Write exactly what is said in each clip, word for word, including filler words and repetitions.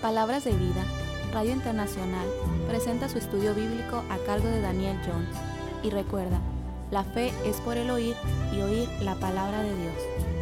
Palabras de Vida, Radio Internacional, presenta su estudio bíblico a cargo de Daniel Jones. Y recuerda, la fe es por el oír y oír la palabra de Dios.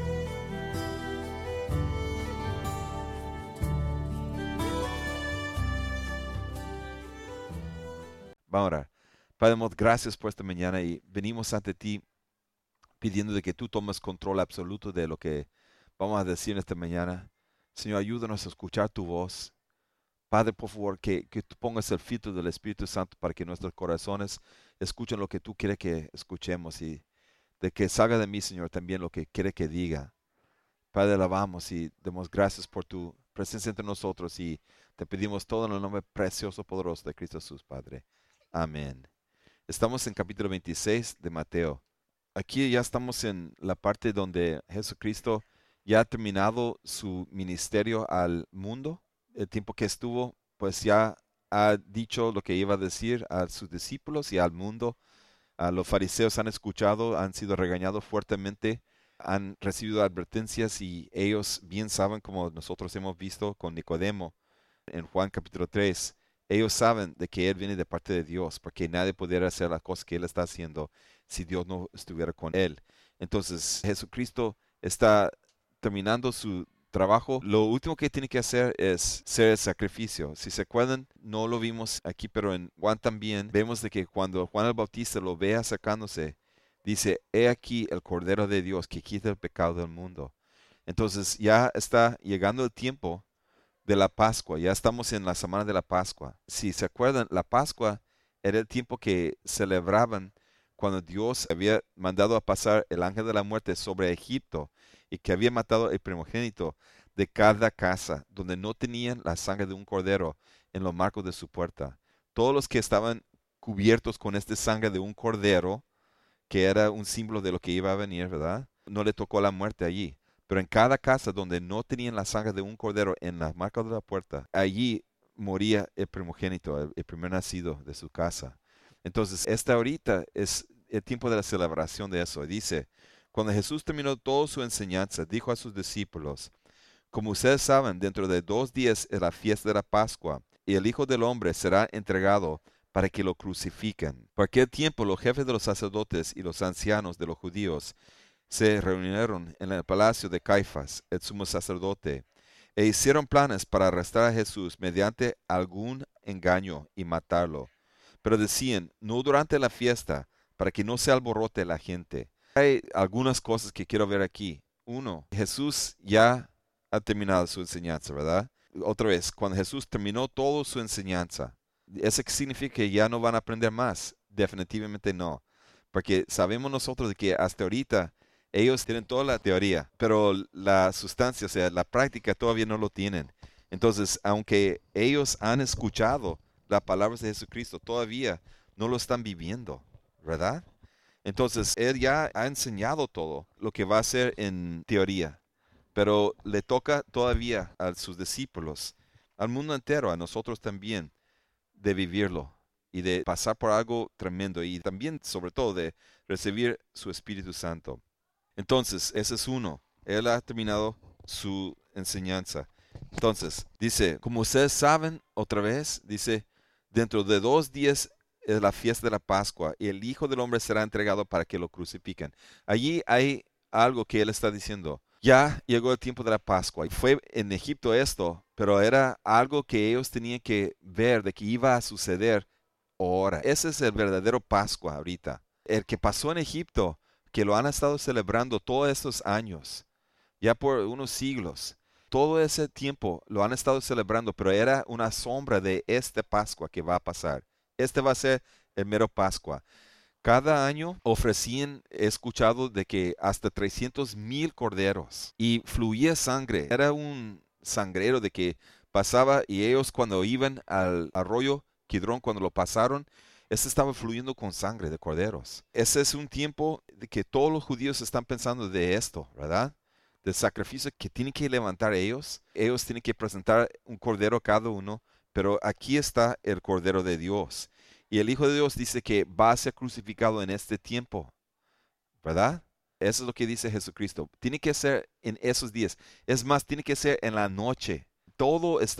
Vamos a orar. Padre, damos gracias por esta mañana y venimos ante ti pidiendo de que tú tomes control absoluto de lo que vamos a decir en esta mañana. Señor, ayúdanos a escuchar tu voz. Padre, por favor, que, que tú pongas el filtro del Espíritu Santo para que nuestros corazones escuchen lo que tú quieres que escuchemos y de que salga de mí, Señor, también lo que quiere que diga. Padre, alabamos y damos gracias por tu presencia entre nosotros y te pedimos todo en el nombre precioso, poderoso de Cristo Jesús, Padre. Amén. Estamos en capítulo veintiséis de Mateo. Aquí ya estamos en la parte donde Jesucristo ya ha terminado su ministerio al mundo. El tiempo que estuvo, pues ya ha dicho lo que iba a decir a sus discípulos y al mundo. A los fariseos han escuchado, han sido regañados fuertemente, han recibido advertencias y ellos bien saben, como nosotros hemos visto con Nicodemo en Juan capítulo tres, ellos saben de que Él viene de parte de Dios, porque nadie pudiera hacer las cosas que Él está haciendo si Dios no estuviera con Él. Entonces Jesucristo está terminando su trabajo. Lo último que tiene que hacer es ser el sacrificio. Si se acuerdan, no lo vimos aquí, pero en Juan también vemos de que cuando Juan el Bautista lo ve acercándose, dice, he aquí el Cordero de Dios que quita el pecado del mundo. Entonces ya está llegando el tiempo de la Pascua, ya estamos en la semana de la Pascua. Si se acuerdan, la Pascua era el tiempo que celebraban cuando Dios había mandado a pasar el ángel de la muerte sobre Egipto y que había matado el primogénito de cada casa donde no tenían la sangre de un cordero en los marcos de su puerta. Todos los que estaban cubiertos con esta sangre de un cordero, que era un símbolo de lo que iba a venir, ¿verdad? No le tocó la muerte allí. Pero en cada casa donde no tenían la sangre de un cordero en las marcas de la puerta, allí moría el primogénito, el, el primer nacido de su casa. Entonces, esta ahorita es el tiempo de la celebración de eso. Dice, cuando Jesús terminó toda su enseñanza, dijo a sus discípulos, como ustedes saben, dentro de dos días es la fiesta de la Pascua, y el Hijo del Hombre será entregado para que lo crucifiquen. Por aquel tiempo los jefes de los sacerdotes y los ancianos de los judíos se reunieron en el palacio de Caifás, el sumo sacerdote, e hicieron planes para arrestar a Jesús mediante algún engaño y matarlo. Pero decían, no durante la fiesta, para que no se alborote la gente. Hay algunas cosas que quiero ver aquí. Uno, Jesús ya ha terminado su enseñanza, ¿verdad? Otra vez, cuando Jesús terminó toda su enseñanza, ¿eso significa que ya no van a aprender más? Definitivamente no. Porque sabemos nosotros de que hasta ahorita ellos tienen toda la teoría, pero la sustancia, o sea, la práctica todavía no lo tienen. Entonces, aunque ellos han escuchado las palabras de Jesucristo, todavía no lo están viviendo, ¿verdad? Entonces, Él ya ha enseñado todo lo que va a hacer en teoría, pero le toca todavía a sus discípulos, al mundo entero, a nosotros también, de vivirlo y de pasar por algo tremendo y también, sobre todo, de recibir su Espíritu Santo. Entonces, ese es uno. Él ha terminado su enseñanza. Entonces, dice, como ustedes saben, otra vez, dice, dentro de dos días es la fiesta de la Pascua y el Hijo del Hombre será entregado para que lo crucifiquen. Allí hay algo que él está diciendo. Ya llegó el tiempo de la Pascua y fue en Egipto esto, pero era algo que ellos tenían que ver de que iba a suceder ahora. Ese es el verdadero Pascua ahorita. El que pasó en Egipto, que lo han estado celebrando todos estos años, ya por unos siglos. Todo ese tiempo lo han estado celebrando, pero era una sombra de esta Pascua que va a pasar. Este va a ser el mero Pascua. Cada año ofrecían, he escuchado de que hasta trescientos mil corderos y fluía sangre. Era un sangrero de que pasaba y ellos cuando iban al arroyo Kidrón, cuando lo pasaron, este estaba fluyendo con sangre de corderos. Ese es un tiempo de que todos los judíos están pensando de esto, ¿verdad? Del sacrificio que tienen que levantar ellos. Ellos tienen que presentar un cordero cada uno, pero aquí está el Cordero de Dios. Y el Hijo de Dios dice que va a ser crucificado en este tiempo, ¿verdad? Eso es lo que dice Jesucristo. Tiene que ser en esos días. Es más, tiene que ser en la noche. Todo está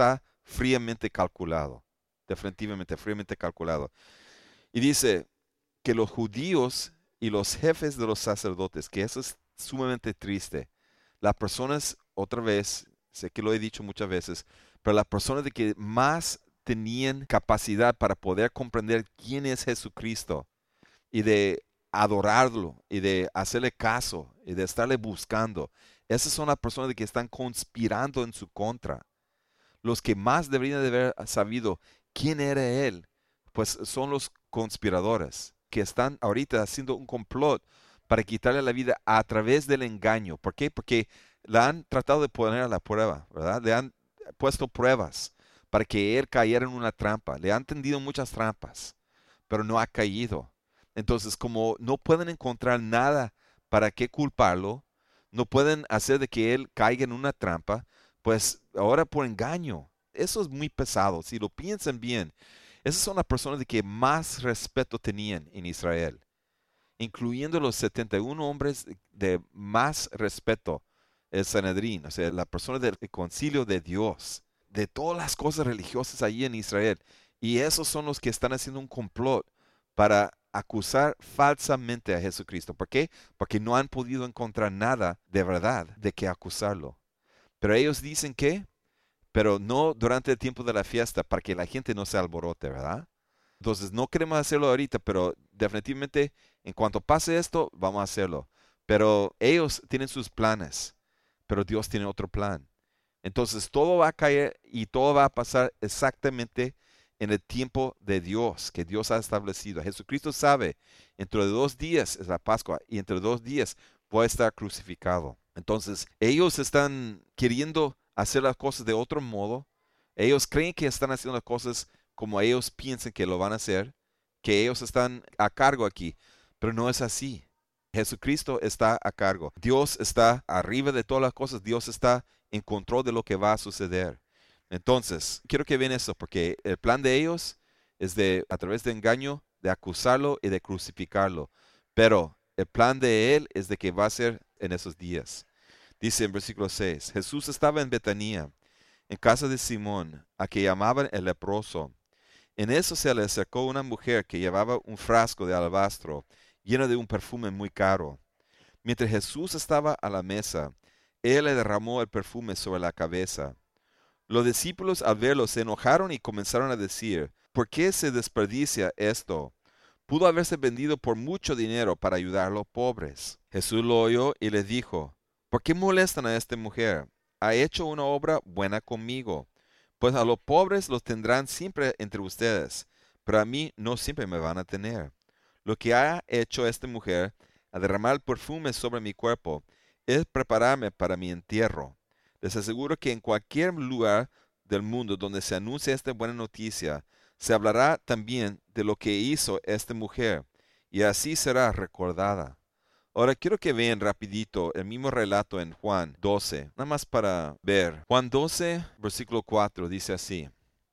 fríamente calculado. Definitivamente, fríamente calculado. Y dice que los judíos y los jefes de los sacerdotes, que eso es sumamente triste. Las personas, otra vez, sé que lo he dicho muchas veces, pero las personas de que más tenían capacidad para poder comprender quién es Jesucristo y de adorarlo y de hacerle caso y de estarle buscando, esas son las personas de que están conspirando en su contra. Los que más deberían de haber sabido quién era Él, pues son los conspiradores que están ahorita haciendo un complot para quitarle la vida a través del engaño. ¿Por qué? Porque la han tratado de poner a la prueba, ¿verdad? Le han puesto pruebas para que Él cayera en una trampa. Le han tendido muchas trampas, pero no ha caído. Entonces, como no pueden encontrar nada para qué culparlo, no pueden hacer de que Él caiga en una trampa, pues ahora por engaño. Eso es muy pesado. Si lo piensan bien, esas son las personas de que más respeto tenían en Israel, incluyendo los setenta y uno hombres de más respeto, el Sanedrín, o sea, la persona del concilio de Dios, de todas las cosas religiosas allí en Israel. Y esos son los que están haciendo un complot para acusar falsamente a Jesucristo. ¿Por qué? Porque no han podido encontrar nada de verdad de que acusarlo. Pero ellos dicen que, pero no durante el tiempo de la fiesta, para que la gente no se alborote, ¿verdad? Entonces no queremos hacerlo ahorita, pero definitivamente en cuanto pase esto, vamos a hacerlo. Pero ellos tienen sus planes, pero Dios tiene otro plan. Entonces todo va a caer y todo va a pasar exactamente en el tiempo de Dios, que Dios ha establecido. Jesucristo sabe, dentro de dos días es la Pascua y entre dos días voy a estar crucificado. Entonces ellos están queriendo hacer las cosas de otro modo. Ellos creen que están haciendo las cosas como ellos piensan que lo van a hacer, que ellos están a cargo aquí, pero no es así. Jesucristo está a cargo. Dios está arriba de todas las cosas. Dios está en control de lo que va a suceder. Entonces, quiero que vean eso, porque el plan de ellos es de, a través de engaño, de acusarlo y de crucificarlo. Pero el plan de Él es de que va a ser en esos días. Dice en versículo seis, Jesús estaba en Betanía, en casa de Simón, a que llamaban el leproso. En eso se le acercó una mujer que llevaba un frasco de alabastro lleno de un perfume muy caro. Mientras Jesús estaba a la mesa, él le derramó el perfume sobre la cabeza. Los discípulos al verlo se enojaron y comenzaron a decir, ¿por qué se desperdicia esto? Pudo haberse vendido por mucho dinero para ayudar a los pobres. Jesús lo oyó y le dijo, ¿por qué molestan a esta mujer? Ha hecho una obra buena conmigo. Pues a los pobres los tendrán siempre entre ustedes, pero a mí no siempre me van a tener. Lo que ha hecho esta mujer, a derramar perfume sobre mi cuerpo, es prepararme para mi entierro. Les aseguro que en cualquier lugar del mundo donde se anuncie esta buena noticia, se hablará también de lo que hizo esta mujer, y así será recordada. Ahora quiero que vean rapidito el mismo relato en Juan doce, nada más para ver. Juan doce, versículo cuatro, dice así.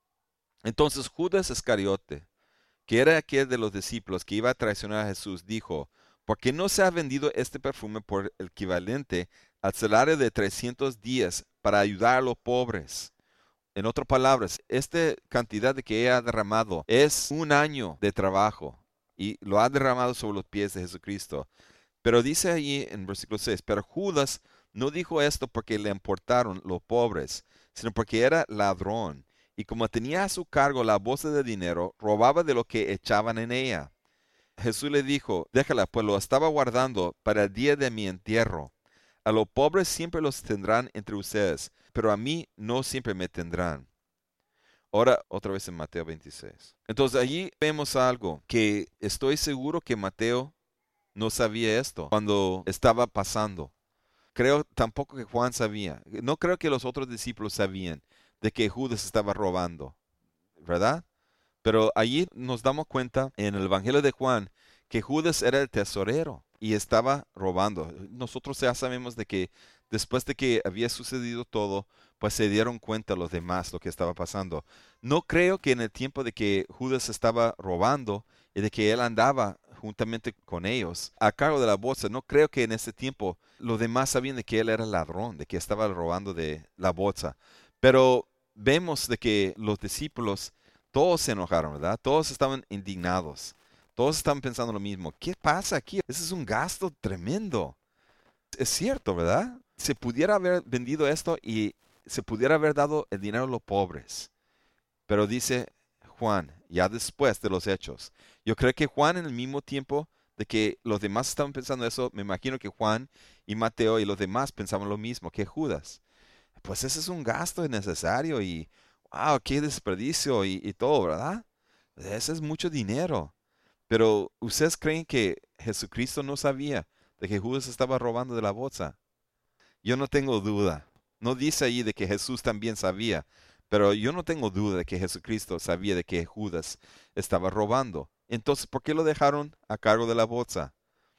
Entonces Judas Iscariote, que era aquel de los discípulos que iba a traicionar a Jesús, dijo, ¿por qué no se ha vendido este perfume por el equivalente al salario de trescientos días para ayudar a los pobres? En otras palabras, esta cantidad de que ella ha derramado es un año de trabajo y lo ha derramado sobre los pies de Jesucristo. Pero dice allí en versículo seis, pero Judas no dijo esto porque le importaron los pobres, sino porque era ladrón. Y como tenía a su cargo la bolsa de dinero, robaba de lo que echaban en ella. Jesús le dijo, déjala, pues lo estaba guardando para el día de mi entierro. A los pobres siempre los tendrán entre ustedes, pero a mí no siempre me tendrán. Ahora, otra vez en Mateo veintiséis. Entonces allí vemos algo que estoy seguro que Mateo no sabía esto cuando estaba pasando. Creo tampoco que Juan sabía. No creo que los otros discípulos sabían de que Judas estaba robando, ¿verdad? Pero allí nos damos cuenta en el Evangelio de Juan que Judas era el tesorero y estaba robando. Nosotros ya sabemos de que después de que había sucedido todo, pues se dieron cuenta los demás lo que estaba pasando. No creo que en el tiempo de que Judas estaba robando y de que él andaba juntamente con ellos a cargo de la bolsa, no creo que en ese tiempo los demás sabían de que él era ladrón, de que estaba robando de la bolsa. Pero vemos de que los discípulos, todos se enojaron, ¿verdad? Todos estaban indignados. Todos estaban pensando lo mismo. ¿Qué pasa aquí? Ese es un gasto tremendo. Es cierto, ¿verdad? Se pudiera haber vendido esto y se pudiera haber dado el dinero a los pobres. Pero dice Juan, ya después de los hechos. Yo creo que Juan en el mismo tiempo de que los demás estaban pensando eso, me imagino que Juan y Mateo y los demás pensaban lo mismo que Judas. Pues ese es un gasto innecesario y, wow, qué desperdicio y, y todo, ¿verdad? Ese es mucho dinero. Pero ¿ustedes creen que Jesucristo no sabía de que Judas estaba robando de la bolsa? Yo no tengo duda. No dice ahí de que Jesús también sabía, pero yo no tengo duda de que Jesucristo sabía de que Judas estaba robando. Entonces, ¿por qué lo dejaron a cargo de la bolsa?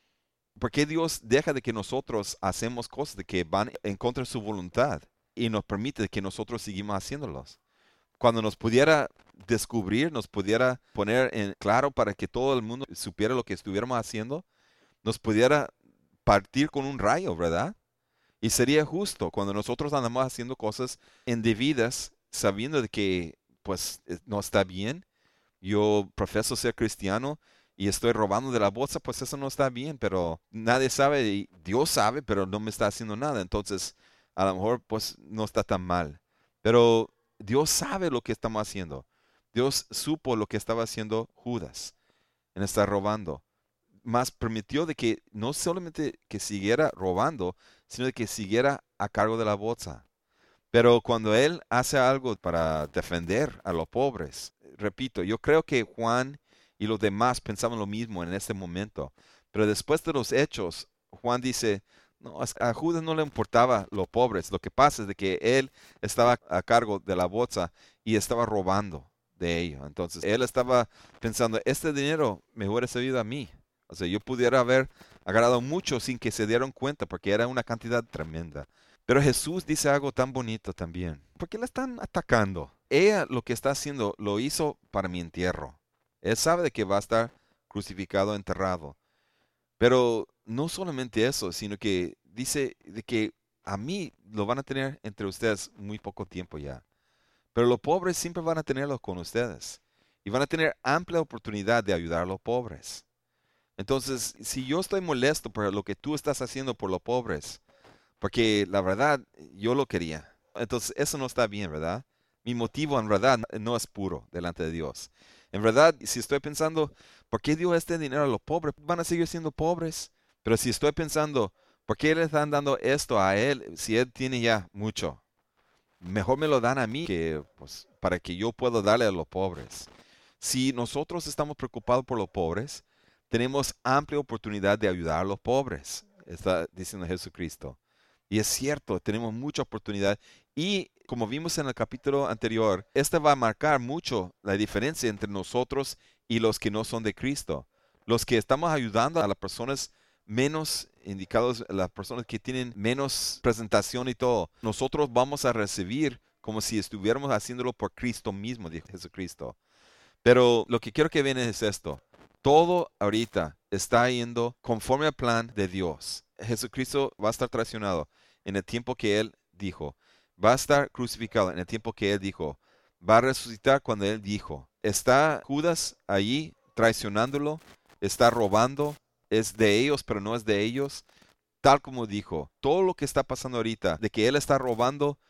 ¿Por qué Dios deja de que nosotros hacemos cosas de que van en contra de su voluntad y nos permite que nosotros seguimos haciéndolos? Cuando nos pudiera descubrir, nos pudiera poner en claro para que todo el mundo supiera lo que estuviéramos haciendo, nos pudiera partir con un rayo, ¿verdad? Y sería justo cuando nosotros andamos haciendo cosas indebidas, sabiendo de que pues eh, no está bien. Yo profeso ser cristiano y estoy robando de la bolsa, pues eso no está bien, pero nadie sabe, y Dios sabe, pero no me está haciendo nada. Entonces, a lo mejor pues no está tan mal. Pero Dios sabe lo que estamos haciendo. Dios supo lo que estaba haciendo Judas en estar robando. Más permitió de que no solamente que siguiera robando, sino de que siguiera a cargo de la bolsa. Pero cuando él hace algo para defender a los pobres, repito, yo creo que Juan y los demás pensaban lo mismo en ese momento. Pero después de los hechos, Juan dice, no, a Judas no le importaba los pobres. Lo que pasa es de que él estaba a cargo de la bolsa y estaba robando de ello. Entonces él estaba pensando, este dinero me hubiera servido a mí. O sea, yo pudiera haber agarrado mucho sin que se dieran cuenta porque era una cantidad tremenda. Pero Jesús dice algo tan bonito también. ¿Por qué la están atacando? Ella lo que está haciendo lo hizo para mi entierro. Él sabe de que va a estar crucificado, enterrado. Pero no solamente eso, sino que dice de que a mí lo van a tener entre ustedes muy poco tiempo ya. Pero los pobres siempre van a tenerlos con ustedes. Y van a tener amplia oportunidad de ayudar a los pobres. Entonces, si yo estoy molesto por lo que tú estás haciendo por los pobres, porque la verdad, yo lo quería. Entonces, eso no está bien, ¿verdad? Mi motivo en verdad no es puro delante de Dios. En verdad, si estoy pensando, ¿por qué dio este dinero a los pobres? Van a seguir siendo pobres. Pero si estoy pensando, ¿por qué le están dando esto a él si él tiene ya mucho? Mejor me lo dan a mí que, pues, para que yo pueda darle a los pobres. Si nosotros estamos preocupados por los pobres, tenemos amplia oportunidad de ayudar a los pobres, está diciendo Jesucristo. Y es cierto, tenemos mucha oportunidad. Y como vimos en el capítulo anterior, esta va a marcar mucho la diferencia entre nosotros y los que no son de Cristo. Los que estamos ayudando a las personas menos indicadas, las personas que tienen menos presentación y todo, nosotros vamos a recibir como si estuviéramos haciéndolo por Cristo mismo, dijo Jesucristo. Pero lo que quiero que vean es esto. Todo ahorita está yendo conforme al plan de Dios. Jesucristo va a estar traicionado en el tiempo que Él dijo. Va a estar crucificado en el tiempo que Él dijo. Va a resucitar cuando Él dijo. Está Judas allí traicionándolo. Está robando. Es de ellos, pero no es de ellos. Tal como dijo. Todo lo que está pasando ahorita, de que Él está robando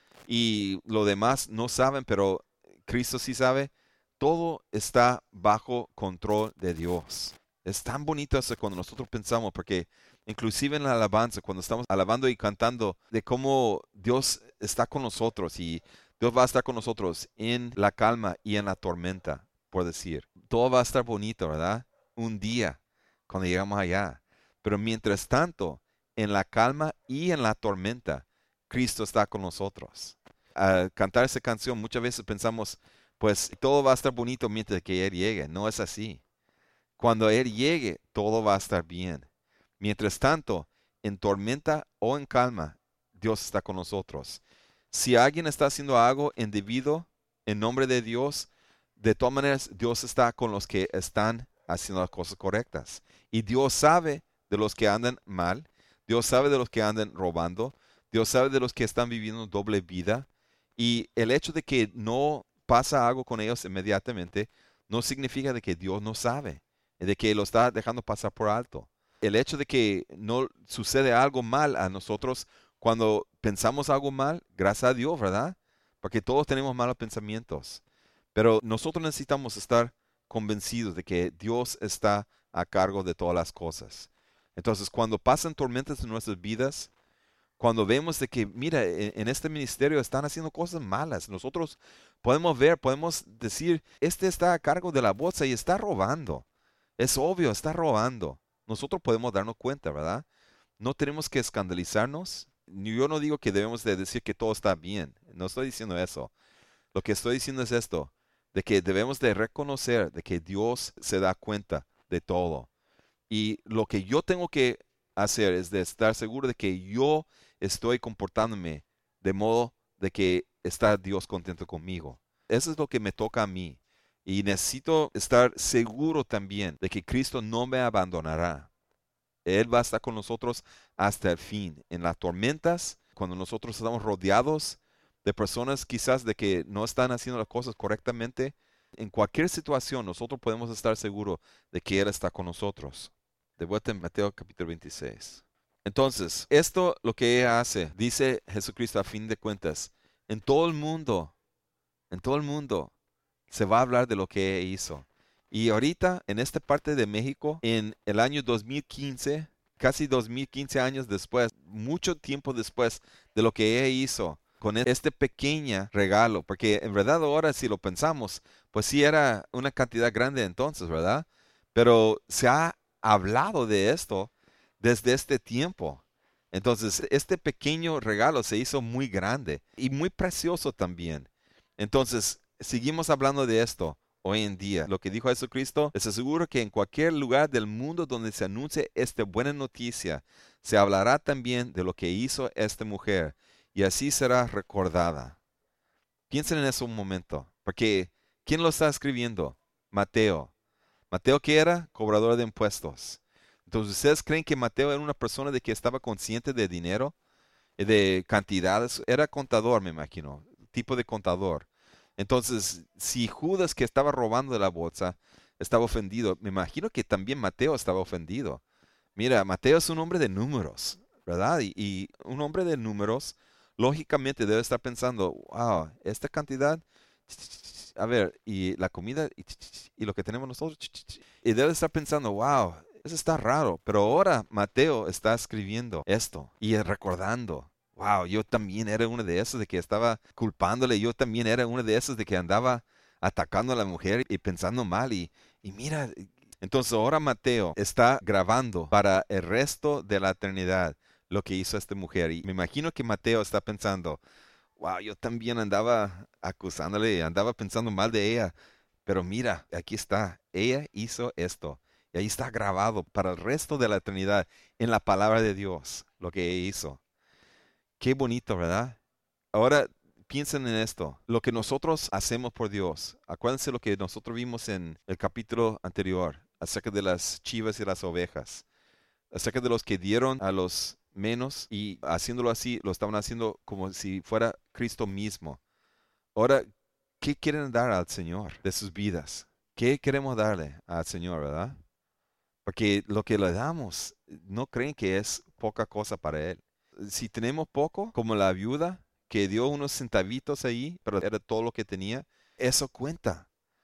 y lo demás no saben, pero Cristo sí sabe. Todo está bajo control de Dios. Es tan bonito eso cuando nosotros pensamos, porque inclusive en la alabanza, cuando estamos alabando y cantando de cómo Dios está con nosotros y Dios va a estar con nosotros en la calma y en la tormenta, por decir. Todo va a estar bonito, ¿verdad? Un día, cuando llegamos allá. Pero mientras tanto, en la calma y en la tormenta, Cristo está con nosotros. Al cantar esa canción, muchas veces pensamos, pues todo va a estar bonito mientras que Él llegue. No es así. Cuando Él llegue, todo va a estar bien. Mientras tanto, en tormenta o en calma, Dios está con nosotros. Si alguien está haciendo algo indebido en nombre de Dios, de todas maneras, Dios está con los que están haciendo las cosas correctas. Y Dios sabe de los que andan mal. Dios sabe de los que andan robando. Dios sabe de los que están viviendo doble vida. Y el hecho de que no pasa algo con ellos inmediatamente no significa de que Dios no sabe, de que lo está dejando pasar por alto. El hecho de que no sucede algo mal a nosotros cuando pensamos algo mal, gracias a Dios, ¿verdad? Porque todos tenemos malos pensamientos. Pero nosotros necesitamos estar convencidos de que Dios está a cargo de todas las cosas. Entonces, cuando pasan tormentas en nuestras vidas, cuando vemos de que, mira, en, en este ministerio están haciendo cosas malas, nosotros podemos ver, podemos decir, este está a cargo de la bolsa y está robando. Es obvio, está robando. Nosotros podemos darnos cuenta, ¿verdad? No tenemos que escandalizarnos. Yo no digo que debemos de decir que todo está bien. No estoy diciendo eso. Lo que estoy diciendo es esto, de que debemos de reconocer de que Dios se da cuenta de todo. Y lo que yo tengo que hacer es de estar seguro de que yo estoy comportándome de modo de que está Dios contento conmigo. Eso es lo que me toca a mí. Y necesito estar seguro también de que Cristo no me abandonará. Él va a estar con nosotros hasta el fin. En las tormentas, cuando nosotros estamos rodeados de personas quizás de que no están haciendo las cosas correctamente, en cualquier situación nosotros podemos estar seguros de que Él está con nosotros. De vuelta en Mateo capítulo veintiséis. Entonces, esto lo que ella hace, dice Jesucristo a fin de cuentas, en todo el mundo, en todo el mundo se va a hablar de lo que ella hizo. Y ahorita, en esta parte de México, en el año dos mil quince, casi dos mil quince años después, mucho tiempo después de lo que ella hizo, con este pequeño regalo, porque en verdad ahora si lo pensamos, pues sí era una cantidad grande entonces, ¿verdad? Pero se ha hablado de esto desde este tiempo. Entonces, este pequeño regalo se hizo muy grande y muy precioso también. Entonces, seguimos hablando de esto hoy en día. Lo que dijo Jesucristo, les aseguro que en cualquier lugar del mundo donde se anuncie esta buena noticia, se hablará también de lo que hizo esta mujer y así será recordada. Piensen en eso un momento, porque ¿quién lo está escribiendo? Mateo. Mateo, ¿qué era? Cobrador de impuestos. Entonces, ¿ustedes creen que Mateo era una persona de que estaba consciente de dinero, de cantidades? Era contador, me imagino, tipo de contador. Entonces, si Judas, que estaba robando de la bolsa, estaba ofendido, me imagino que también Mateo estaba ofendido. Mira, Mateo es un hombre de números, ¿verdad? Y, y un hombre de números, lógicamente debe estar pensando, wow, esta cantidad, a ver, y la comida, y, y lo que tenemos nosotros, y debe estar pensando, wow, eso está raro. Pero ahora Mateo está escribiendo esto y recordando. Wow, yo también era uno de esos de que estaba culpándole. Yo también era uno de esos de que andaba atacando a la mujer y pensando mal. Y, y mira, entonces ahora Mateo está grabando para el resto de la eternidad lo que hizo esta mujer. Y me imagino que Mateo está pensando, wow, yo también andaba acusándole, andaba pensando mal de ella. Pero mira, aquí está, ella hizo esto. Y ahí está grabado para el resto de la eternidad en la palabra de Dios lo que ella hizo. Qué bonito, ¿verdad? Ahora piensen en esto, lo que nosotros hacemos por Dios. Acuérdense lo que nosotros vimos en el capítulo anterior, acerca de las chivas y las ovejas, acerca de los que dieron a los menos y haciéndolo así, lo estaban haciendo como si fuera Cristo mismo. Ahora, ¿qué quieren dar al Señor de sus vidas? ¿Qué queremos darle al Señor, verdad? Porque lo que le damos, no creen que es poca cosa para Él. Si tenemos poco, como la viuda que dio unos centavitos ahí, pero era todo lo que tenía, eso cuenta.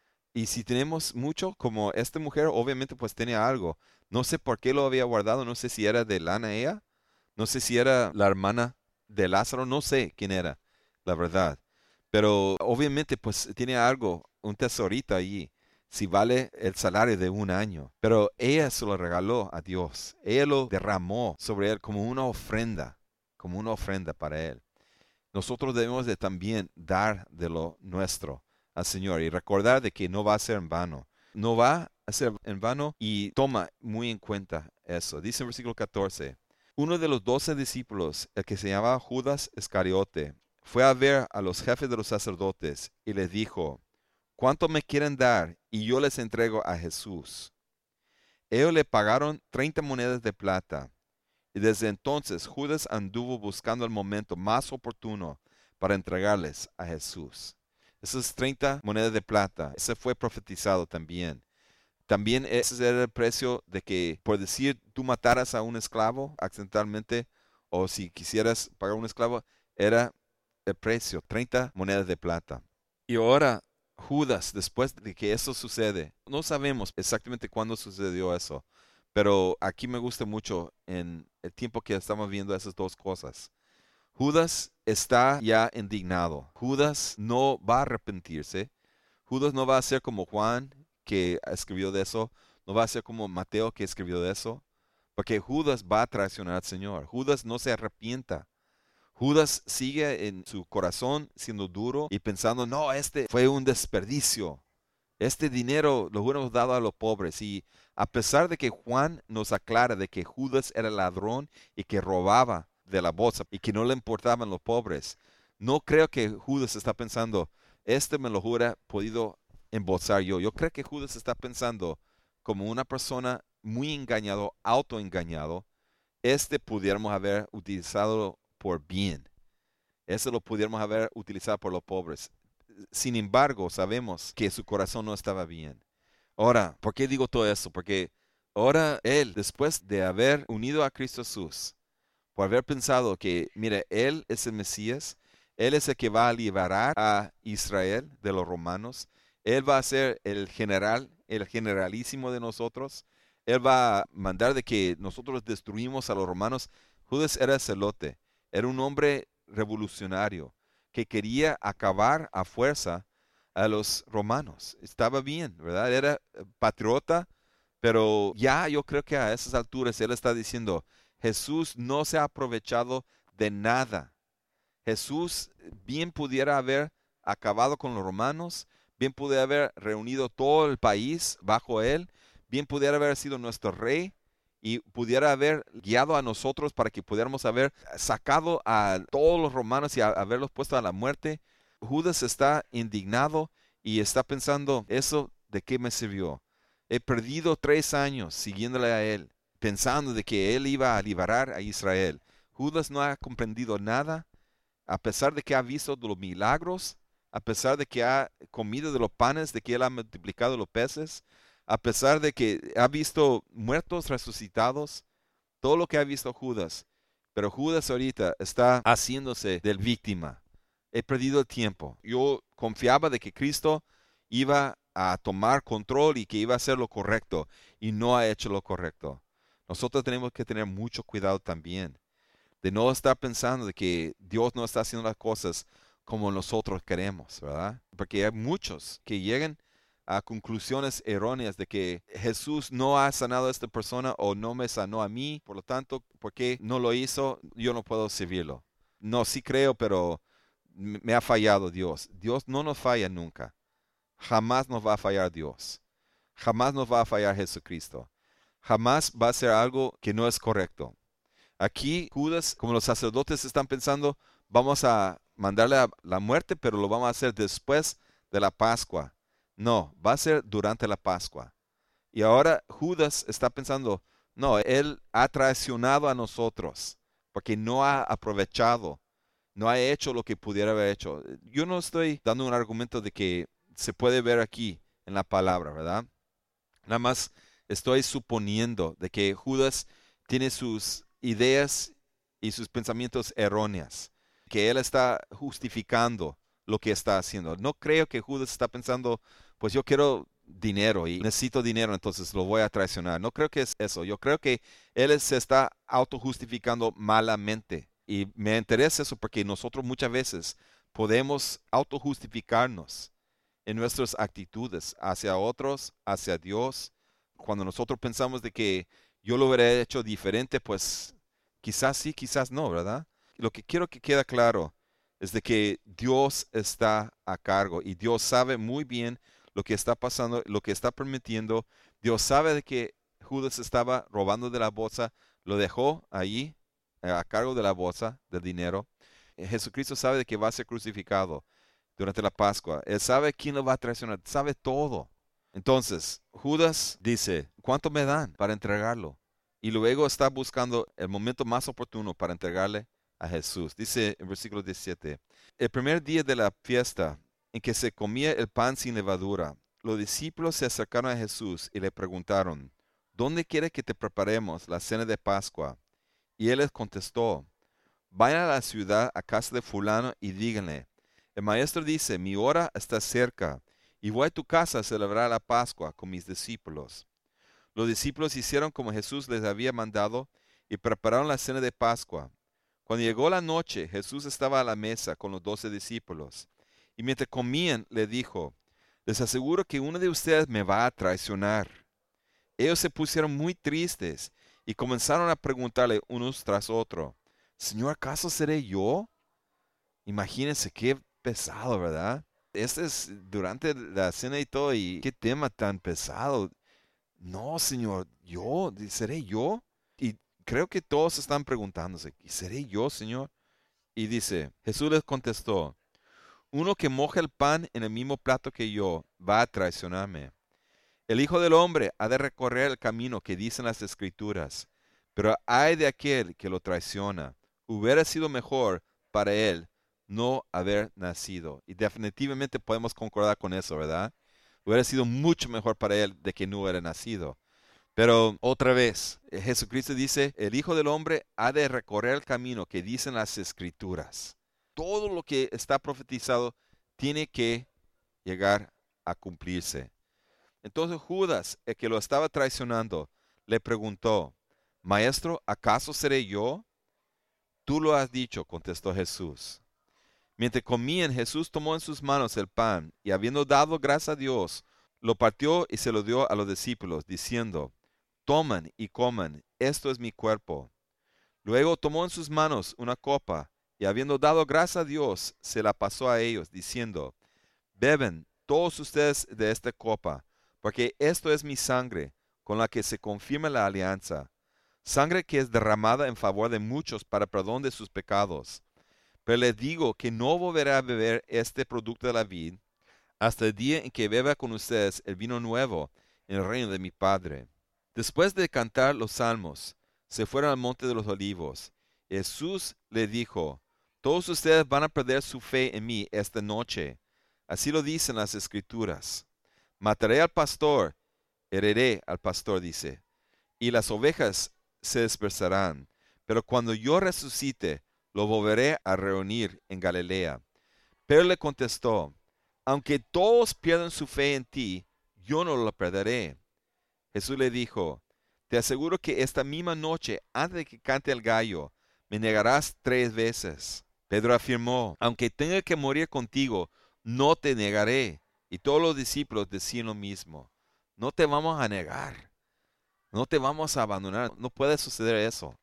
Y si tenemos mucho, como esta mujer, obviamente pues tenía algo. No sé por qué lo había guardado, no sé si era de lana ella, no sé si era la hermana de Lázaro, no sé quién era, la verdad. Pero obviamente pues tiene algo, un tesorito allí, si vale el salario de un año. Pero ella se lo regaló a Dios, ella lo derramó sobre él como una ofrenda, como una ofrenda para él. Nosotros debemos de también dar de lo nuestro al Señor y recordar de que no va a ser en vano. No va a ser en vano y toma muy en cuenta eso. Dice en versículo catorce, uno de los doce discípulos, el que se llamaba Judas Iscariote, fue a ver a los jefes de los sacerdotes y les dijo, ¿cuánto me quieren dar? Y yo les entrego a Jesús. Ellos le pagaron treinta monedas de plata. Y desde entonces Judas anduvo buscando el momento más oportuno para entregarles a Jesús. Esas treinta monedas de plata, ese fue profetizado también. También ese era el precio de que, por decir, tú mataras a un esclavo accidentalmente, o si quisieras pagar a un esclavo, era el precio, treinta monedas de plata. Y ahora Judas, después de que eso sucede, no sabemos exactamente cuándo sucedió eso, pero aquí me gusta mucho en el tiempo que estamos viendo esas dos cosas. Judas está ya indignado. Judas no va a arrepentirse. Judas no va a ser como Juan, que escribió de eso. No va a ser como Mateo, que escribió de eso. Porque Judas va a traicionar al Señor. Judas no se arrepienta. Judas sigue en su corazón siendo duro y pensando, no, este fue un desperdicio. Este dinero lo hubiéramos dado a los pobres. Y a pesar de que Juan nos aclara de que Judas era ladrón y que robaba de la bolsa y que no le importaban los pobres, no creo que Judas está pensando, este me lo hubiera podido embolsar yo. Yo creo que Judas está pensando como una persona muy engañado, autoengañado. Este pudiéramos haber utilizado por bien. Este lo pudiéramos haber utilizado por los pobres. Sin embargo, sabemos que su corazón no estaba bien. Ahora, ¿por qué digo todo eso? Porque ahora él, después de haber unido a Cristo Jesús, por haber pensado que, mire, Él es el Mesías, Él es el que va a liberar a Israel de los romanos, Él va a ser el general, el generalísimo de nosotros, Él va a mandar de que nosotros destruimos a los romanos. Judas era celote, era un hombre revolucionario que quería acabar a fuerza a los romanos. Estaba bien, ¿verdad? Era patriota, pero ya yo creo que a esas alturas Él está diciendo, Jesús no se ha aprovechado de nada. Jesús bien pudiera haber acabado con los romanos, bien pudiera haber reunido todo el país bajo él, bien pudiera haber sido nuestro rey y pudiera haber guiado a nosotros para que pudiéramos haber sacado a todos los romanos y a, haberlos puesto a la muerte. Judas está indignado y está pensando, ¿eso de qué me sirvió? He perdido tres años siguiéndole a él, pensando de que él iba a liberar a Israel. Judas no ha comprendido nada, a pesar de que ha visto los milagros, a pesar de que ha comido de los panes, de que él ha multiplicado los peces, a pesar de que ha visto muertos resucitados, todo lo que ha visto Judas. Pero Judas ahorita está haciéndose del víctima. He perdido el tiempo. Yo confiaba de que Cristo iba a tomar control y que iba a hacer lo correcto, y no ha hecho lo correcto. Nosotros tenemos que tener mucho cuidado también de no estar pensando de que Dios no está haciendo las cosas como nosotros queremos, ¿verdad? Porque hay muchos que llegan a conclusiones erróneas de que Jesús no ha sanado a esta persona o no me sanó a mí, por lo tanto, ¿por qué no lo hizo? Yo no puedo servirlo. No, sí creo, pero me ha fallado Dios. Dios no nos falla nunca. Jamás nos va a fallar Dios. Jamás nos va a fallar Jesucristo. Jamás va a ser algo que no es correcto. Aquí Judas, como los sacerdotes están pensando, vamos a mandarle a la muerte, pero lo vamos a hacer después de la Pascua. No, va a ser durante la Pascua. Y ahora Judas está pensando, no, él ha traicionado a nosotros porque no ha aprovechado, no ha hecho lo que pudiera haber hecho. Yo no estoy dando un argumento de que se puede ver aquí en la palabra, ¿verdad? Nada más estoy suponiendo de que Judas tiene sus ideas y sus pensamientos erróneas, que él está justificando lo que está haciendo. No creo que Judas está pensando, pues yo quiero dinero y necesito dinero, entonces lo voy a traicionar. No creo que es eso. Yo creo que él se está autojustificando malamente. Y me interesa eso porque nosotros muchas veces podemos autojustificarnos en nuestras actitudes hacia otros, hacia Dios. Cuando nosotros pensamos de que yo lo hubiera hecho diferente, pues quizás sí, quizás no, ¿verdad? Lo que quiero que quede claro es de que Dios está a cargo y Dios sabe muy bien lo que está pasando, lo que está permitiendo. Dios sabe de que Judas estaba robando de la bolsa, lo dejó ahí a cargo de la bolsa del dinero. Jesucristo sabe de que va a ser crucificado durante la Pascua. Él sabe quién lo va a traicionar, sabe todo. Entonces, Judas dice, ¿cuánto me dan para entregarlo? Y luego está buscando el momento más oportuno para entregarle a Jesús. Dice en versículo diecisiete, el primer día de la fiesta en que se comía el pan sin levadura, los discípulos se acercaron a Jesús y le preguntaron, ¿dónde quiere que te preparemos la cena de Pascua? Y él les contestó, vayan a la ciudad, a casa de fulano, y díganle, el maestro dice, mi hora está cerca, y voy a tu casa a celebrar la Pascua con mis discípulos. Los discípulos hicieron como Jesús les había mandado, y prepararon la cena de Pascua. Cuando llegó la noche, Jesús estaba a la mesa con los doce discípulos, y mientras comían, le dijo, les aseguro que uno de ustedes me va a traicionar. Ellos se pusieron muy tristes, y comenzaron a preguntarle unos tras otros, Señor, ¿acaso seré yo? Imagínense qué pesado, ¿verdad? Este es durante la cena y todo, y qué tema tan pesado. No, Señor, yo, ¿seré yo? Y creo que todos están preguntándose, ¿y seré yo, Señor? Y dice, Jesús les contestó, uno que moja el pan en el mismo plato que yo va a traicionarme. El Hijo del Hombre ha de recorrer el camino que dicen las Escrituras, pero ay de aquel que lo traiciona. Hubiera sido mejor para él no haber nacido. Y definitivamente podemos concordar con eso, ¿verdad? Hubiera sido mucho mejor para él de que no hubiera nacido. Pero otra vez, Jesucristo dice, el Hijo del Hombre ha de recorrer el camino que dicen las Escrituras. Todo lo que está profetizado tiene que llegar a cumplirse. Entonces Judas, el que lo estaba traicionando, le preguntó, Maestro, ¿acaso seré yo? Tú lo has dicho, contestó Jesús. Mientras comían, Jesús tomó en sus manos el pan, y habiendo dado gracias a Dios, lo partió y se lo dio a los discípulos, diciendo, toman y coman, esto es mi cuerpo. Luego tomó en sus manos una copa, y habiendo dado gracias a Dios, se la pasó a ellos, diciendo, beben todos ustedes de esta copa, porque esto es mi sangre, con la que se confirma la alianza, sangre que es derramada en favor de muchos para perdón de sus pecados. Pero les digo que no volveré a beber este producto de la vid, hasta el día en que beba con ustedes el vino nuevo en el reino de mi Padre. Después de cantar los salmos, se fueron al monte de los olivos. Jesús le dijo, todos ustedes van a perder su fe en mí esta noche. Así lo dicen las Escrituras. Mataré al pastor, heriré al pastor, dice, y las ovejas se dispersarán. Pero cuando yo resucite, lo volveré a reunir en Galilea. Pero le contestó, aunque todos pierdan su fe en ti, yo no lo perderé. Jesús le dijo, te aseguro que esta misma noche, antes de que cante el gallo, me negarás tres veces. Pedro afirmó, aunque tenga que morir contigo, no te negaré. Y todos los discípulos decían lo mismo, no te vamos a negar, no te vamos a abandonar, no puede suceder eso.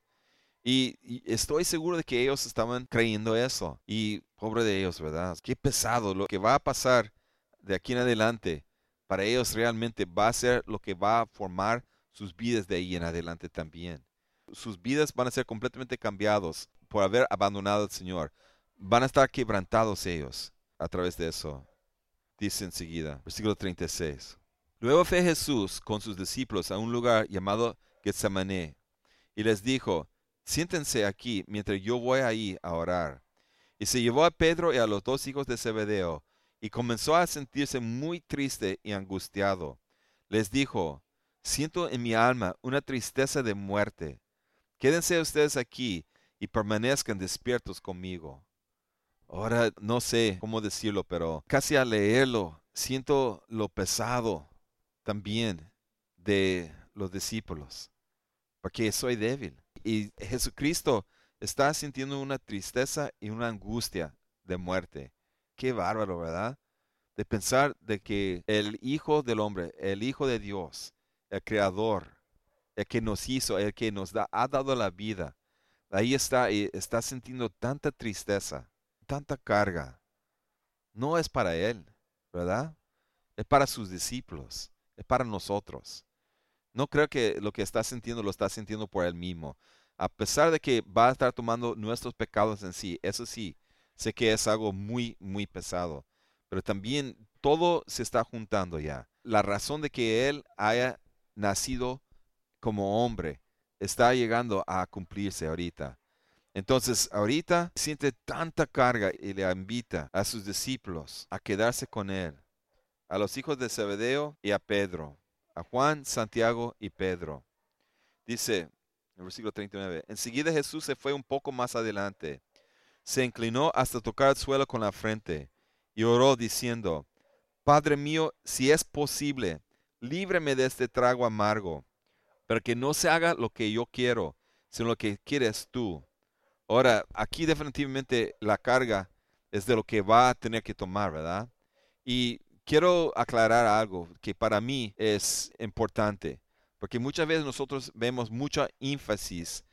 Y, y estoy seguro de que ellos estaban creyendo eso. Y pobre de ellos, ¿verdad? Qué pesado lo que va a pasar de aquí en adelante. Para ellos realmente va a ser lo que va a formar sus vidas de ahí en adelante también. Sus vidas van a ser completamente cambiados por haber abandonado al Señor. Van a estar quebrantados ellos a través de eso. Dice enseguida, versículo treinta y seis. Luego fue Jesús con sus discípulos a un lugar llamado Getsemaní y les dijo, siéntense aquí mientras yo voy ahí a orar. Y se llevó a Pedro y a los dos hijos de Zebedeo, y comenzó a sentirse muy triste y angustiado. Les dijo, siento en mi alma una tristeza de muerte. Quédense ustedes aquí y permanezcan despiertos conmigo. Ahora no sé cómo decirlo, pero casi al leerlo siento lo pesado también de los discípulos, porque soy débil. Y Jesucristo está sintiendo una tristeza y una angustia de muerte. Qué bárbaro, ¿verdad? De pensar de que el Hijo del Hombre, el Hijo de Dios, el Creador, el que nos hizo, el que nos da, ha dado la vida, ahí está y está sintiendo tanta tristeza, tanta carga. No es para Él, ¿verdad? Es para sus discípulos, es para nosotros. No creo que lo que está sintiendo lo está sintiendo por Él mismo. A pesar de que va a estar tomando nuestros pecados en sí, eso sí, sé que es algo muy, muy pesado. Pero también todo se está juntando ya. La razón de que Él haya nacido como hombre está llegando a cumplirse ahorita. Entonces, ahorita siente tanta carga y le invita a sus discípulos a quedarse con él, a los hijos de Zebedeo y a Pedro, a Juan, Santiago y Pedro. Dice en el versículo treinta y nueve, enseguida Jesús se fue un poco más adelante, se inclinó hasta tocar el suelo con la frente y oró diciendo, Padre mío, si es posible, líbrame de este trago amargo, pero que no se haga lo que yo quiero, sino lo que quieres tú. Ahora, aquí definitivamente la carga es de lo que va a tener que tomar, ¿verdad? Y quiero aclarar algo que para mí es importante, porque muchas veces nosotros vemos mucha énfasis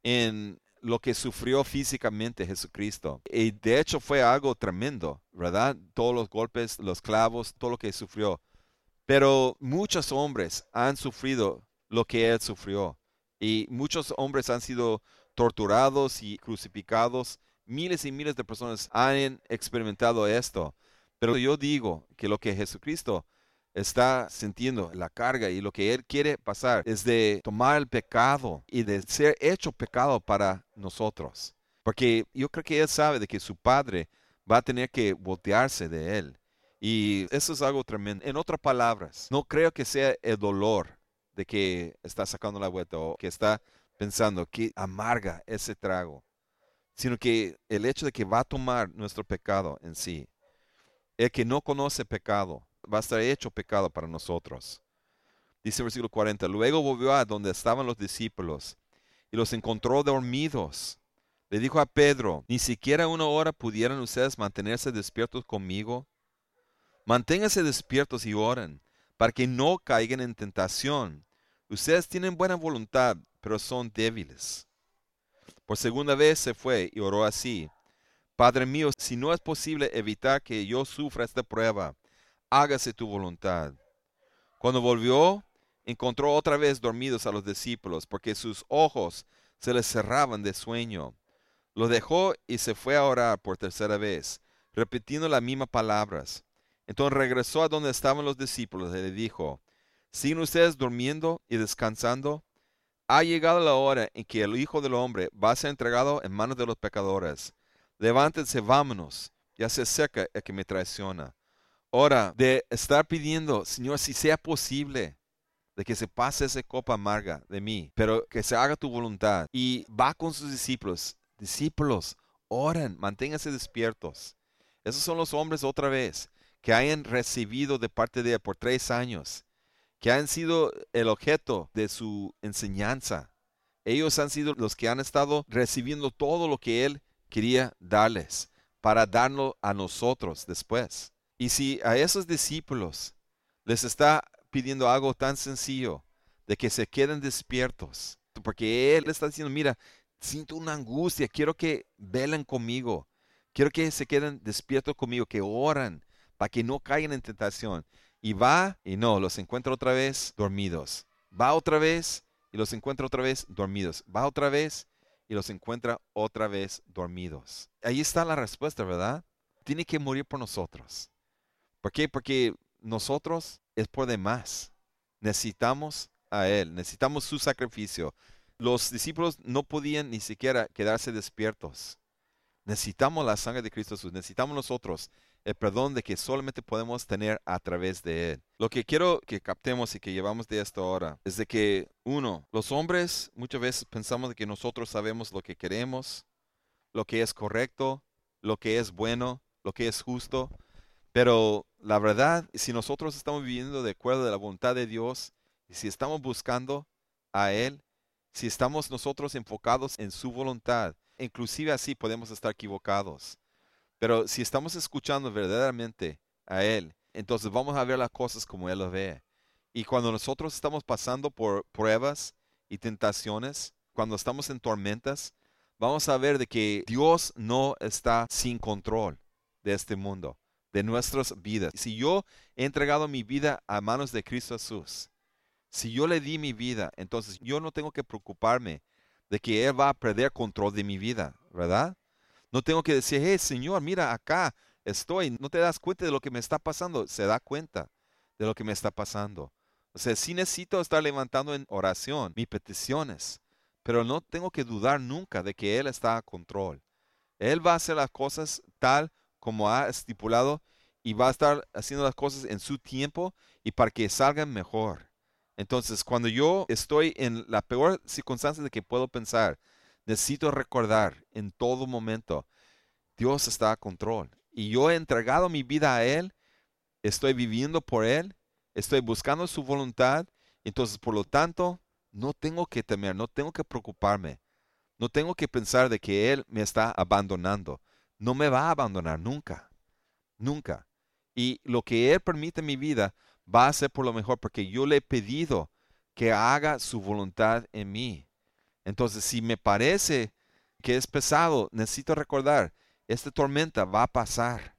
en lo que sufrió físicamente Jesucristo. Y de hecho fue algo tremendo, ¿verdad? Todos los golpes, los clavos, todo lo que sufrió. Pero muchos hombres han sufrido lo que él sufrió. Y muchos hombres han sido torturados y crucificados. Miles y miles de personas han experimentado esto. Pero yo digo que lo que Jesucristo está sintiendo, la carga y lo que Él quiere pasar es de tomar el pecado y de ser hecho pecado para nosotros. Porque yo creo que Él sabe de que su Padre va a tener que voltearse de Él. Y eso es algo tremendo. En otras palabras, no creo que sea el dolor de que está sacando la vuelta o que está pensando que amarga ese trago, sino que el hecho de que va a tomar nuestro pecado en sí. El que no conoce pecado va a estar hecho pecado para nosotros. Dice el versículo cuarenta, luego volvió a donde estaban los discípulos y los encontró dormidos. Le dijo a Pedro, ¿ni siquiera una hora pudieran ustedes mantenerse despiertos conmigo? Manténganse despiertos y oren, para que no caigan en tentación. Ustedes tienen buena voluntad, pero son débiles. Por segunda vez se fue y oró así, Padre mío, si no es posible evitar que yo sufra esta prueba, hágase tu voluntad. Cuando volvió, encontró otra vez dormidos a los discípulos, porque sus ojos se les cerraban de sueño. Lo dejó y se fue a orar por tercera vez, repitiendo las mismas palabras. Entonces regresó a donde estaban los discípulos y le dijo, ¿siguen ustedes durmiendo y descansando? Ha llegado la hora en que el Hijo del Hombre va a ser entregado en manos de los pecadores. Levántense, vámonos, ya se acerca el que me traiciona. Ahora, de estar pidiendo, Señor, si sea posible, de que se pase esa copa amarga de mí, pero que se haga tu voluntad. Y va con sus discípulos. Discípulos, oren, manténganse despiertos. Esos son los hombres otra vez, que hayan recibido de parte de él por tres años, que han sido el objeto de su enseñanza. Ellos han sido los que han estado recibiendo todo lo que él quería darles, para darlo a nosotros después. Y si a esos discípulos les está pidiendo algo tan sencillo, de que se queden despiertos, porque él está diciendo, mira, siento una angustia, quiero que velen conmigo, quiero que se queden despiertos conmigo, que oran, para que no caigan en tentación. Y va, y no, los encuentra otra vez dormidos. Va otra vez, y los encuentra otra vez dormidos. Va otra vez, y los encuentra otra vez dormidos. Ahí está la respuesta, ¿verdad? Tiene que morir por nosotros. ¿Por qué? Porque nosotros es por demás. Necesitamos a Él, necesitamos su sacrificio. Los discípulos no podían ni siquiera quedarse despiertos. Necesitamos la sangre de Cristo Jesús, necesitamos nosotros el perdón de que solamente podemos tener a través de Él. Lo que quiero que captemos y que llevamos de esto ahora es de que, uno, los hombres muchas veces pensamos de que nosotros sabemos lo que queremos, lo que es correcto, lo que es bueno, lo que es justo, pero la verdad, si nosotros estamos viviendo de acuerdo a la voluntad de Dios, y si estamos buscando a Él, si estamos nosotros enfocados en su voluntad, inclusive así podemos estar equivocados. Pero si estamos escuchando verdaderamente a Él, entonces vamos a ver las cosas como Él las ve. Y cuando nosotros estamos pasando por pruebas y tentaciones, cuando estamos en tormentas, vamos a ver de que Dios no está sin control de este mundo, de nuestras vidas. Si yo he entregado mi vida a manos de Cristo Jesús, si yo le di mi vida, entonces yo no tengo que preocuparme de que Él va a perder control de mi vida, ¿verdad? No tengo que decir, hey, Señor, mira, acá estoy. ¿No te das cuenta de lo que me está pasando? Se da cuenta de lo que me está pasando. O sea, sí necesito estar levantando en oración mis peticiones, pero no tengo que dudar nunca de que Él está a control. Él va a hacer las cosas tal como ha estipulado y va a estar haciendo las cosas en su tiempo y para que salgan mejor. Entonces, cuando yo estoy en la peor circunstancia de que puedo pensar, necesito recordar en todo momento, Dios está a control. Y yo he entregado mi vida a Él, estoy viviendo por Él, estoy buscando su voluntad. Entonces, por lo tanto, no tengo que temer, no tengo que preocuparme. No tengo que pensar de que Él me está abandonando. No me va a abandonar nunca, nunca. Y lo que Él permite en mi vida va a ser por lo mejor porque yo le he pedido que haga su voluntad en mí. Entonces, si me parece que es pesado, necesito recordar, esta tormenta va a pasar.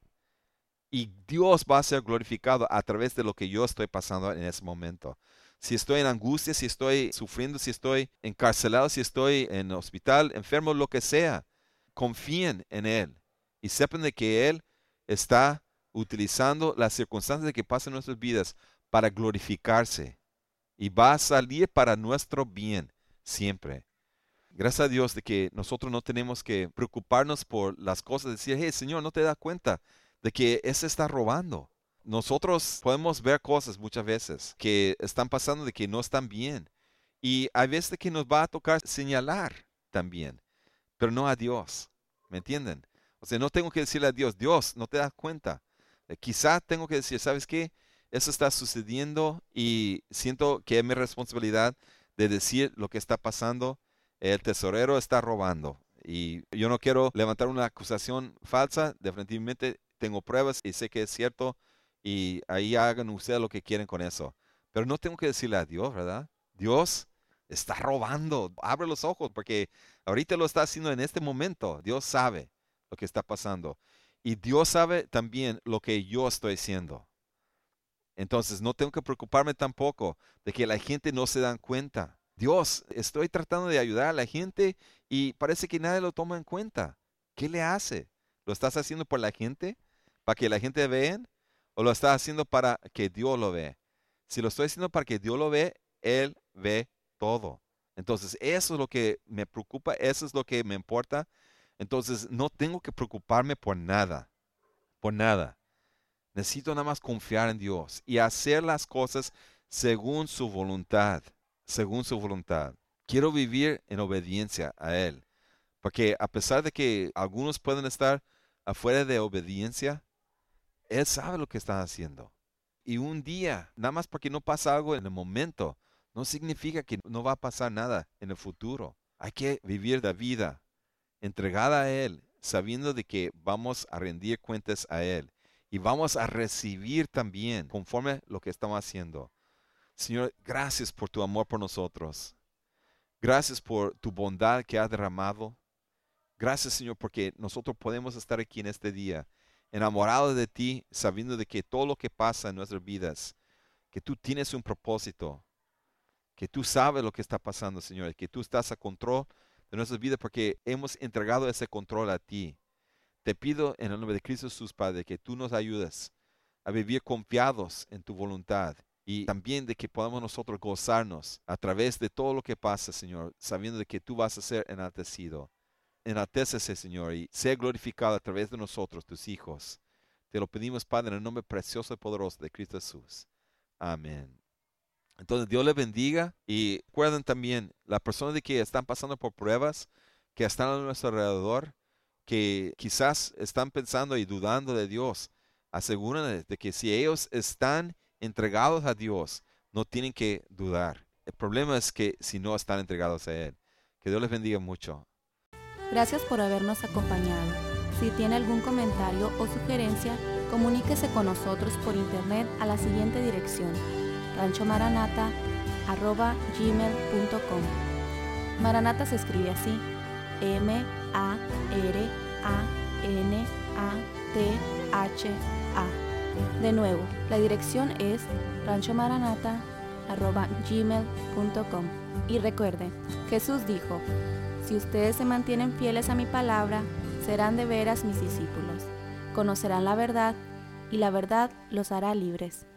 Y Dios va a ser glorificado a través de lo que yo estoy pasando en ese momento. Si estoy en angustia, si estoy sufriendo, si estoy encarcelado, si estoy en hospital, enfermo, lo que sea, confíen en Él y sepan de que Él está utilizando las circunstancias que pasan en nuestras vidas para glorificarse y va a salir para nuestro bien siempre. Gracias a Dios de que nosotros no tenemos que preocuparnos por las cosas, decir, hey Señor, ¿no te das cuenta de que ese está robando? Nosotros podemos ver cosas muchas veces que están pasando de que no están bien. Y hay veces que nos va a tocar señalar también, pero no a Dios. ¿Me entienden? O sea, no tengo que decirle a Dios, Dios, ¿no te das cuenta? Eh, quizá tengo que decir, ¿sabes qué? Eso está sucediendo y siento que es mi responsabilidad de decir lo que está pasando. El tesorero está robando. Y yo no quiero levantar una acusación falsa. Definitivamente tengo pruebas y sé que es cierto. Y ahí hagan ustedes lo que quieren con eso. Pero no tengo que decirle a Dios, ¿verdad? Dios está robando. Abre los ojos porque ahorita lo está haciendo en este momento. Dios sabe lo que está pasando. Y Dios sabe también lo que yo estoy haciendo. Entonces no tengo que preocuparme tampoco de que la gente no se dan cuenta. Dios, estoy tratando de ayudar a la gente y parece que nadie lo toma en cuenta. ¿Qué le hace? ¿Lo estás haciendo por la gente? ¿Para que la gente vea? ¿O lo estás haciendo para que Dios lo vea? Si lo estoy haciendo para que Dios lo vea, Él ve todo. Entonces eso es lo que me preocupa, eso es lo que me importa. Entonces no tengo que preocuparme por nada, por nada. Necesito nada más confiar en Dios y hacer las cosas según su voluntad, según su voluntad. Quiero vivir en obediencia a Él, porque a pesar de que algunos pueden estar afuera de obediencia, Él sabe lo que está haciendo. Y un día, nada más porque no pasa algo en el momento, no significa que no va a pasar nada en el futuro. Hay que vivir la vida entregada a Él, sabiendo de que vamos a rendir cuentas a Él. Y vamos a recibir también conforme lo que estamos haciendo. Señor, gracias por tu amor por nosotros. Gracias por tu bondad que has derramado. Gracias, Señor, porque nosotros podemos estar aquí en este día, enamorados de ti, sabiendo de que todo lo que pasa en nuestras vidas, que tú tienes un propósito, que tú sabes lo que está pasando, Señor, que tú estás a control de nuestras vidas porque hemos entregado ese control a ti. Te pido en el nombre de Cristo Jesús, Padre, que tú nos ayudes a vivir confiados en tu voluntad y también de que podamos nosotros gozarnos a través de todo lo que pasa, Señor, sabiendo de que tú vas a ser enaltecido. Enaltécese, Señor, y sea glorificado a través de nosotros, tus hijos. Te lo pedimos, Padre, en el nombre precioso y poderoso de Cristo Jesús. Amén. Entonces, Dios les bendiga y recuerden también, las personas de que están pasando por pruebas, que están a nuestro alrededor, que quizás están pensando y dudando de Dios, asegúrense de que si ellos están entregados a Dios, no tienen que dudar. El problema es que si no están entregados a Él. Que Dios les bendiga mucho. Gracias por habernos acompañado. Si tiene algún comentario o sugerencia, comuníquese con nosotros por internet a la siguiente dirección: rancho maranata arroba gmail punto com. Maranata se escribe así: M A R A N A T H A. De nuevo, la dirección es rancho maranata arroba gmail punto com. Y recuerde, Jesús dijo: si ustedes se mantienen fieles a mi palabra, serán de veras mis discípulos. Conocerán la verdad, y la verdad los hará libres.